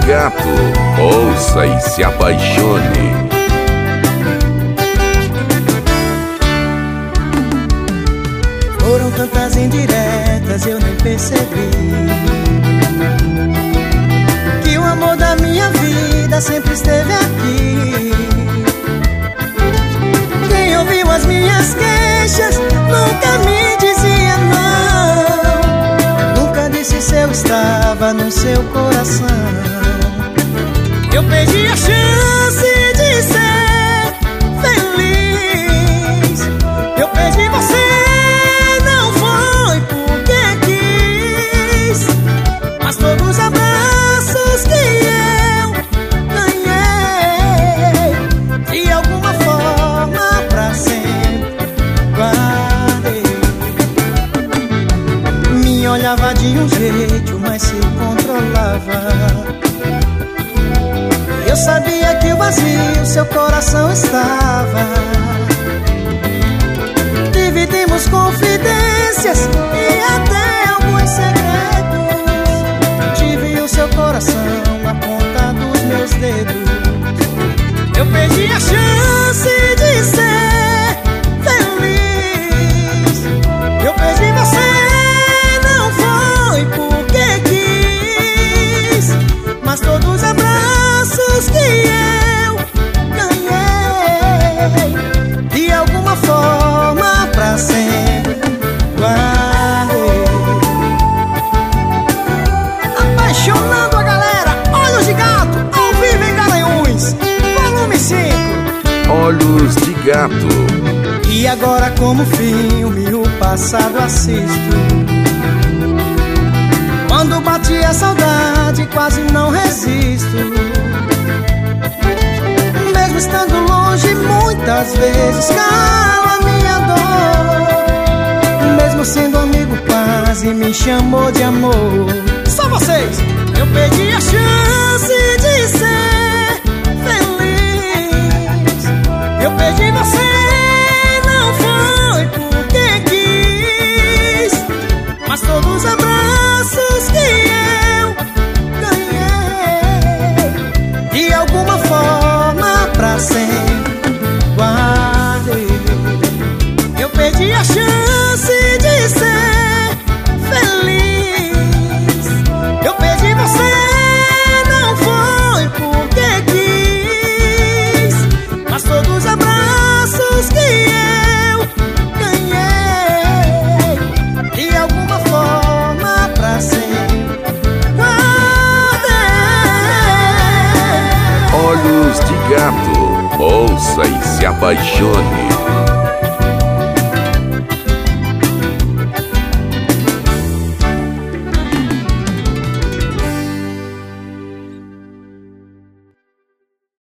gato, ouça e se apaixone. Foram tantas indiretas, eu nem percebi que o amor da minha vida sempre esteve aqui. Quem ouviu as minhas queixas nunca me dizia não, nunca disse se eu estava no seu coração. Eu perdi a chance de ser feliz. Eu perdi você, não foi porque quis, mas todos os abraços que eu ganhei, de alguma forma pra sempre guardei. Me olhava de um jeito, mas se controlava. Eu sabia que o vazio seu coração estava. Dividimos confidências e até alguns segredos. Tive o seu coração na ponta dos meus dedos. Eu perdi a chance de ser feliz. Eu perdi você, não foi porque quis, mas todos os abraços que eu ganhei, de alguma forma pra sempre guardei. Apaixonando a galera, Olhos de Gato, ao vivo em Garanhuns, volume 5. Olhos de Gato. E agora como filme o passado assisto. Quando bate a saudade quase não resisto. Mesmo estando longe muitas vezes cala minha dor. Mesmo sendo amigo quase me chamou de amor. Só vocês! Eu perdi a chance de ser feliz. Eu perdi você, não foi porque quis, mas todos os abraços que eu ganhei, de alguma forma pra sempre guardei. Eu perdi a chance de ser feliz. Eu perdi você, não foi porque quis, mas todos os abraços que eu ganhei, de alguma forma pra sempre guardei. Olhos de Gato, ouça e se apaixone.